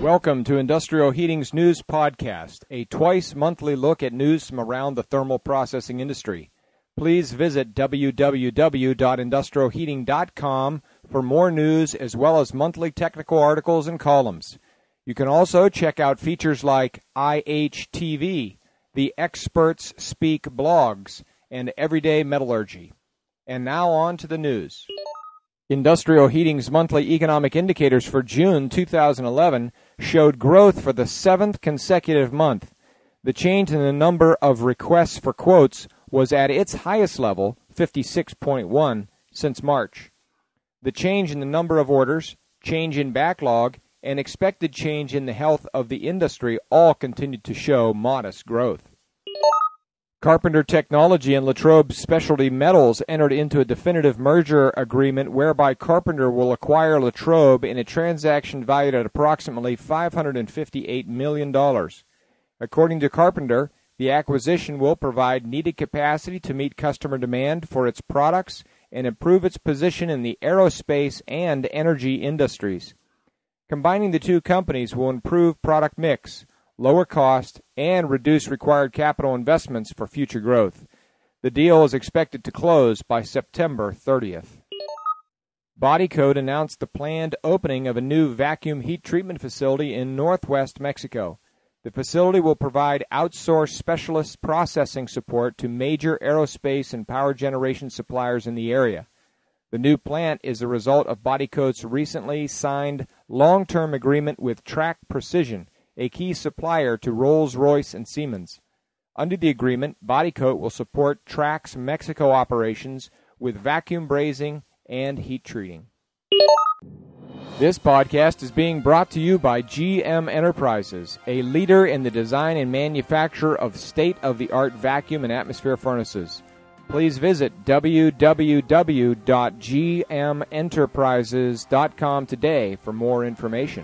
Welcome to Industrial Heating's News Podcast, a twice-monthly look at news from around the thermal processing industry. Please visit www.industrialheating.com for more news as well as monthly technical articles and columns. You can also check out features like IHTV, the Experts Speak blogs, and Everyday Metallurgy. And now on to the news. Industrial Heating's monthly economic indicators for June 2011 showed growth for the seventh consecutive month. The change in the number of requests for quotes was at its highest level, 56.1, since March. The change in the number of orders, change in backlog, and expected change in the health of the industry all continued to show modest growth. Carpenter Technology and Latrobe Specialty Metals entered into a definitive merger agreement whereby Carpenter will acquire Latrobe in a transaction valued at approximately $558 million. According to Carpenter, the acquisition will provide needed capacity to meet customer demand for its products and improve its position in the aerospace and energy industries. Combining the two companies will improve product mix, lower cost, and reduce required capital investments for future growth. The deal is expected to close by September 30th. Bodycote announced the planned opening of a new vacuum heat treatment facility in northwest Mexico. The facility will provide outsourced specialist processing support to major aerospace and power generation suppliers in the area. The new plant is the result of Bodycote's recently signed long-term agreement with Track Precision, a key supplier to Rolls-Royce and Siemens. Under the agreement, Bodycote will support Track's Mexico operations with vacuum brazing and heat treating. This podcast is being brought to you by GM Enterprises, a leader in the design and manufacture of state-of-the-art vacuum and atmosphere furnaces. Please visit www.gmenterprises.com today for more information.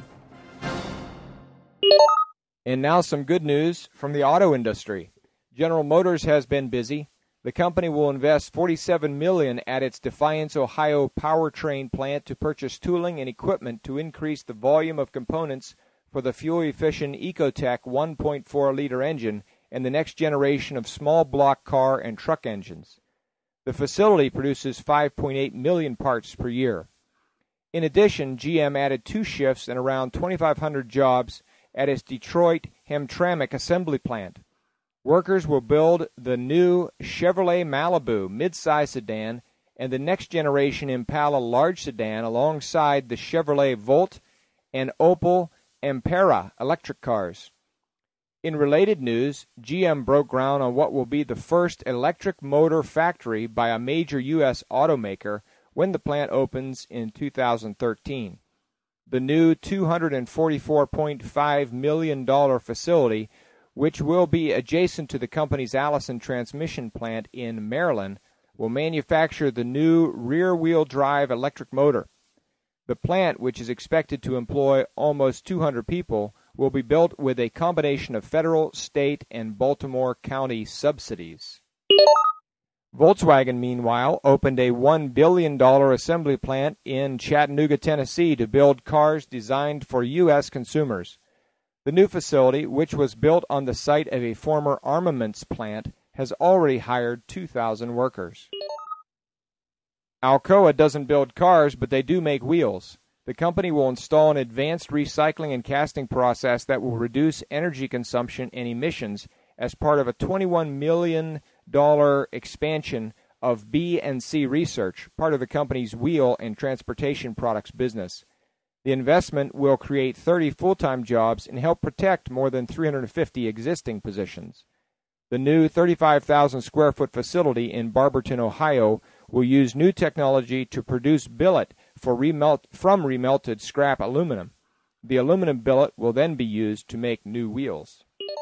And now some good news from the auto industry. General Motors has been busy. The company will invest $47 million at its Defiance, Ohio powertrain plant to purchase tooling and equipment to increase the volume of components for the fuel-efficient Ecotec 1.4-liter engine and the next generation of small block car and truck engines. The facility produces 5.8 million parts per year. In addition, GM added 2 shifts and around 2,500 jobs at its Detroit Hamtramck assembly plant. Workers will build the new Chevrolet Malibu midsize sedan and the next generation Impala large sedan alongside the Chevrolet Volt and Opel Ampera electric cars. In related news, GM broke ground on what will be the first electric motor factory by a major U.S. automaker when the plant opens in 2013. The new $244.5 million facility, which will be adjacent to the company's Allison transmission plant in Maryland, will manufacture the new rear-wheel drive electric motor. The plant, which is expected to employ almost 200 people, will be built with a combination of federal, state, and Baltimore County subsidies. Volkswagen, meanwhile, opened a $1 billion assembly plant in Chattanooga, Tennessee, to build cars designed for U.S. consumers. The new facility, which was built on the site of a former armaments plant, has already hired 2,000 workers. Alcoa doesn't build cars, but they do make wheels. The company will install an advanced recycling and casting process that will reduce energy consumption and emissions as part of a $21 million expansion of B&C Research, part of the company's wheel and transportation products business. The investment will create 30 full-time jobs and help protect more than 350 existing positions. The new 35,000-square-foot facility in Barberton, Ohio, will use new technology to produce billet from remelted scrap aluminum. The aluminum billet will then be used to make new wheels.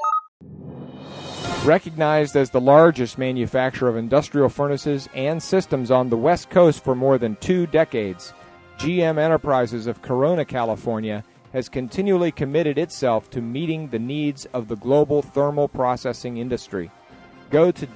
Recognized as the largest manufacturer of industrial furnaces and systems on the West Coast for more than 2 decades, GM Enterprises of Corona, California, has continually committed itself to meeting the needs of the global thermal processing industry. Go to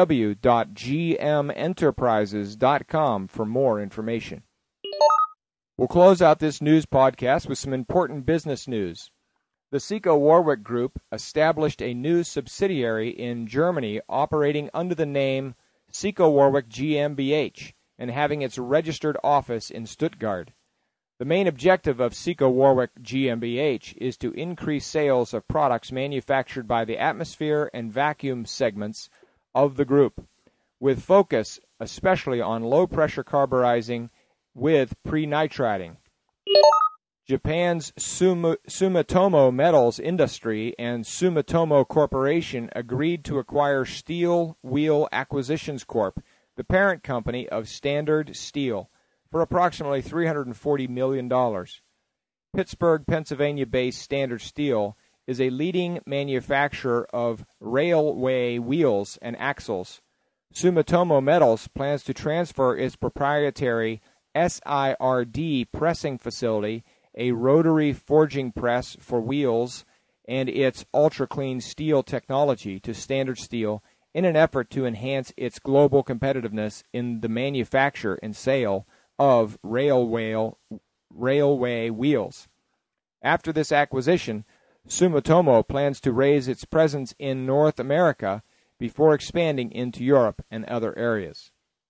www.gmenterprises.com for more information. We'll close out this news podcast with some important business news. The Seco Warwick Group established a new subsidiary in Germany operating under the name Seco Warwick GmbH and having its registered office in Stuttgart. The main objective of Seco Warwick GmbH is to increase sales of products manufactured by the atmosphere and vacuum segments of the group, with focus especially on low-pressure carburizing with pre-nitrating. Japan's Sumitomo Metals Industry and Sumitomo Corporation agreed to acquire Steel Wheel Acquisitions Corp., the parent company of Standard Steel, for approximately $340 million. Pittsburgh, Pennsylvania-based Standard Steel is a leading manufacturer of railway wheels and axles. Sumitomo Metals plans to transfer its proprietary SIRD pressing facility, a rotary forging press for wheels, and its ultra-clean steel technology to Standard Steel in an effort to enhance its global competitiveness in the manufacture and sale of railway wheels. After this acquisition, Sumitomo plans to raise its presence in North America before expanding into Europe and other areas.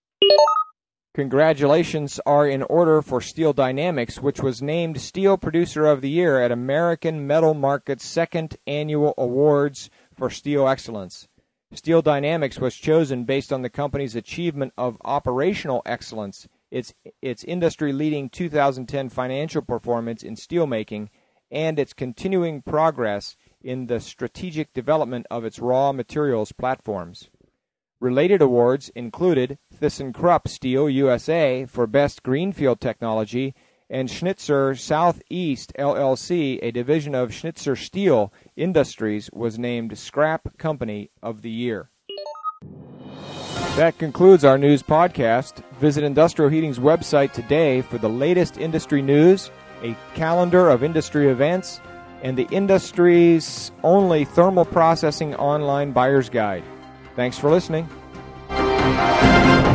Congratulations are in order for Steel Dynamics, which was named Steel Producer of the Year at American Metal Market's second annual Awards for Steel Excellence. Steel Dynamics was chosen based on the company's achievement of operational excellence, its industry-leading 2010 financial performance in steelmaking, and its continuing progress in the strategic development of its raw materials platforms. Related awards included ThyssenKrupp Steel USA for Best Greenfield Technology, and Schnitzer Southeast LLC, a division of Schnitzer Steel Industries, was named Scrap Company of the Year. That concludes our news podcast. Visit Industrial Heating's website today for the latest industry news, a calendar of industry events, and the industry's only thermal processing online buyer's guide. Thanks for listening.